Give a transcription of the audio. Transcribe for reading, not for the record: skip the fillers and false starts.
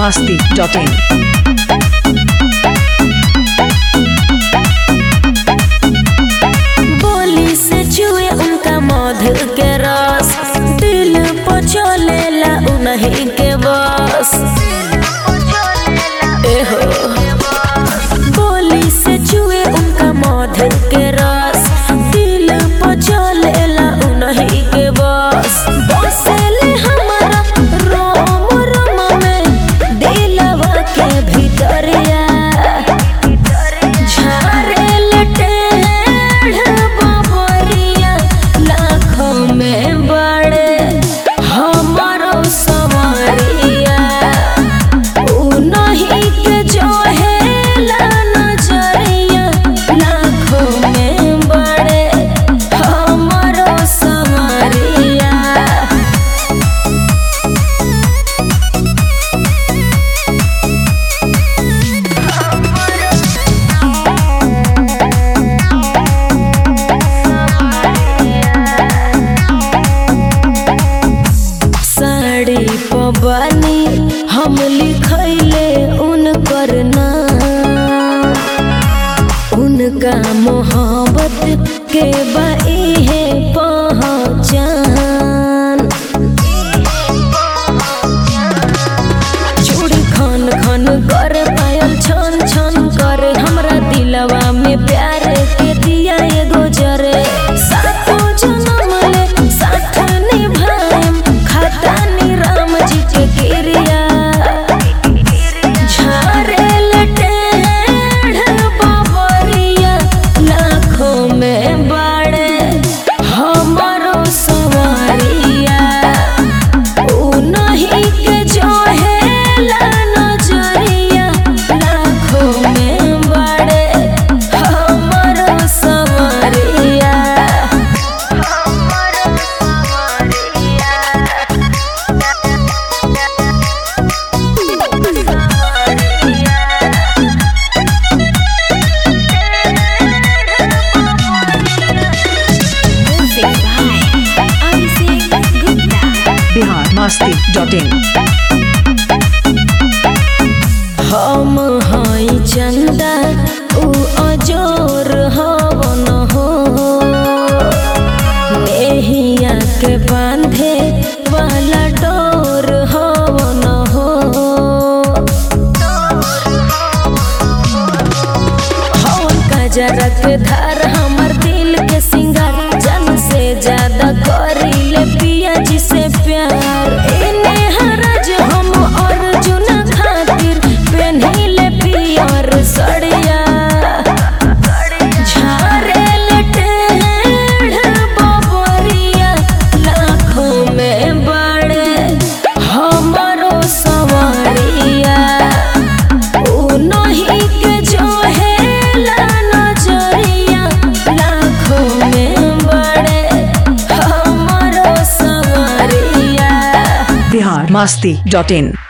biharmasti.in। बोली से चुए उनका मधु के रस, दिल पर चलेला उन्हीं के बस। एहो बोली से चुए उनका मधु के रस, दिल पर चलेला उन्हीं के बस। बसेले हमारा रोम रोम में दिलवा के भीतरिया, झारेल टेढ़ बबरिया लाखों में बड़े हमारो संवरिया। उन्हीं के जो है नजरिया लाखों में बड़े हमारो संवरिया। साड़ी पबानी हम लिखैले उनकर नाम, उनका मोहब्बत के बाई है पहचान। चूड़ी खन खन कर पायल छन छन करे, हमरा दिलवा में प्यार के दिया एगो जरे। सातों जन्म ले साथ निभाएम, खतानी राम जी के गिरिया। झारेल टेढ़ बबरिया लाखों में बड़े हमारो संवरिया। उन्हीं के जो है नजरिया लाखों में बड़े हमारो संवरिया। biharmasti.in। हम हई चंदा उ अजोर हवन हो, नेहिया के बांधे वाला डोर हवन हो। हवन का जरा के धार हमर दिल के सिंगार, जन से ज्यादा करीले पिया जी से प्यार। इन्हें हरज हम अर्जुन खातिर पेन्हिले पियर सड़िया। झारेल टेढ़ बबरिया लाखों में बड़े हमारो संवरिया। उन्हीं के जो है नजरिया लाखों में बड़े हमारो संवरिया। biharmasti.in।